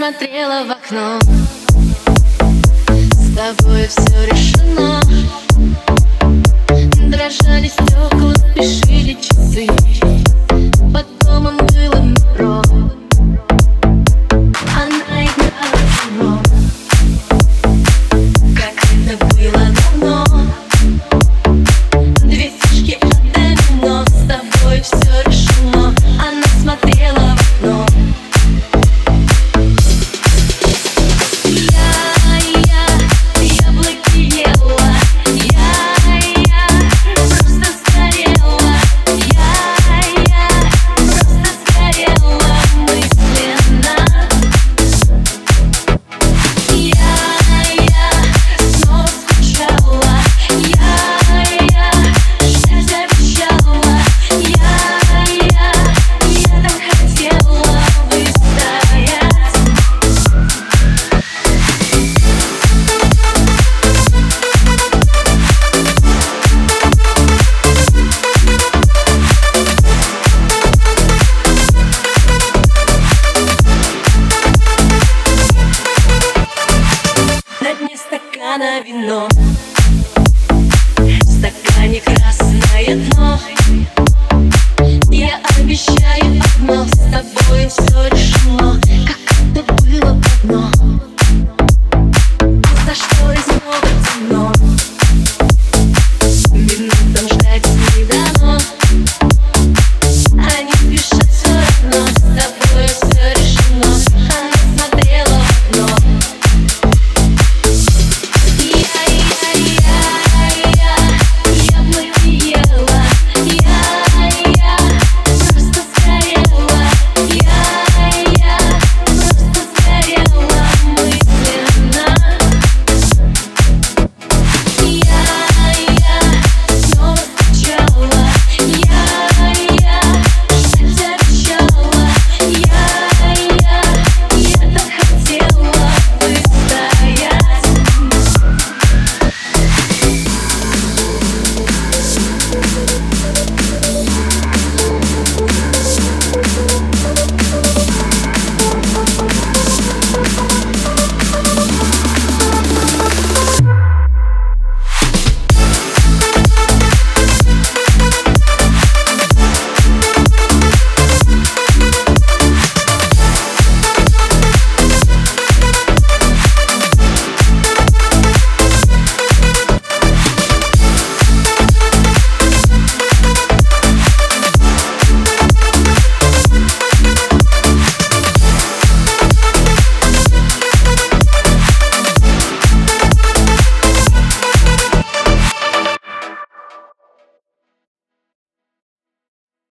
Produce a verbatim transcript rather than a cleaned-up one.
смотрела в окно. С тобой все решено. Дрожали стекла, спешили часы. Под домом было метро. Она играла в кино, как это было давно. Две фишки от домино. С тобой все решено. Она смотрела в окно. На вино.